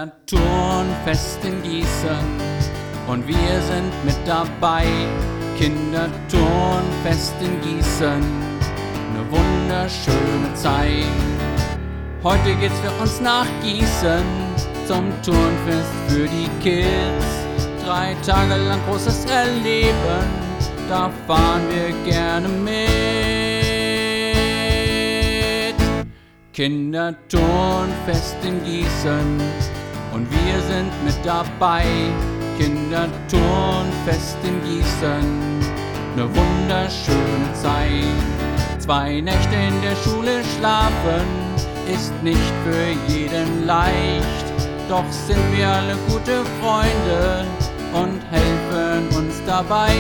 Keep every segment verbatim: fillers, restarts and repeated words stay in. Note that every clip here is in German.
Kinderturnfest in Gießen und wir sind mit dabei. Kinderturnfest in Gießen, ne wunderschöne Zeit. Heute geht's für uns nach Gießen zum Turnfest für die Kids. Drei Tage lang großes Erleben, da fahren wir gerne mit. Kinderturnfest in Gießen und wir sind mit dabei. Kinderturnfest in Gießen, ne wunderschöne Zeit. Zwei Nächte in der Schule schlafen ist nicht für jeden leicht, doch sind wir alle gute Freunde und helfen uns dabei.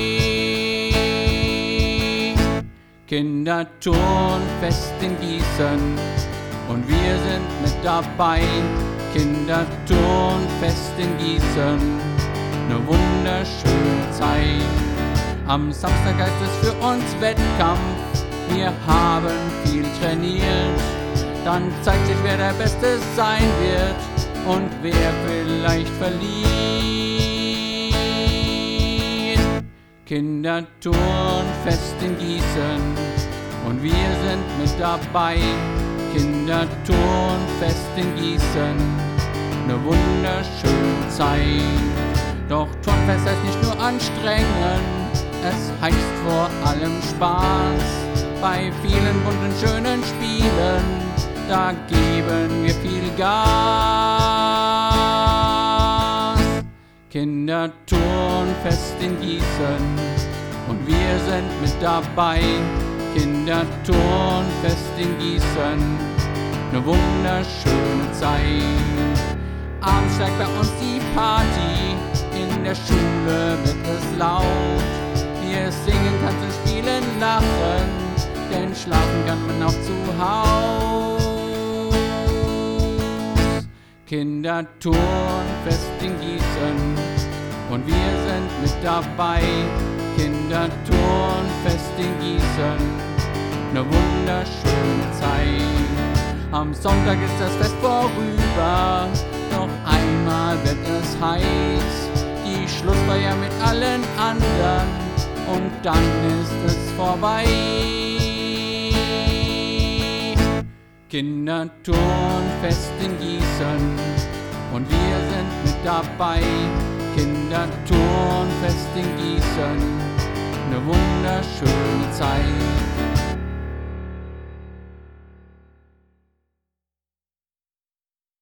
Kinderturnfest in Gießen und wir sind mit dabei. Kinderturnfest in Gießen, ne wunderschöne Zeit. Am Samstag heißt es für uns Wettkampf, wir haben viel trainiert. Dann zeigt sich, wer der Beste sein wird und wer vielleicht verliert. Kinderturnfest in Gießen und wir sind mit dabei. Kinderturnfest in Gießen, ne wunderschöne Zeit. Doch Turnfest heißt nicht nur anstrengen, es heißt vor allem Spaß. Bei vielen bunten schönen Spielen, da geben wir viel Gas. Kinderturnfest in Gießen und wir sind mit dabei. Kinderturnfest in Gießen, ne wunderschöne Zeit. Abends steigt bei uns die Party, in der Schule wird es laut. Wir singen, tanzen, spielen, lachen, denn schlafen kann man auch zu Haus. Kinderturnfest in Gießen und wir sind mit dabei. Kinderturnfest in Gießen, ne wunderschöne Zeit. Am Sonntag ist das Fest vorüber, doch einmal wird es heiß. Die Schlussfeier mit allen anderen und dann ist es vorbei. Kinderturnfest in Gießen und wir sind mit dabei. Kinderturnfest in Gießen, ne wunderschöne Zeit.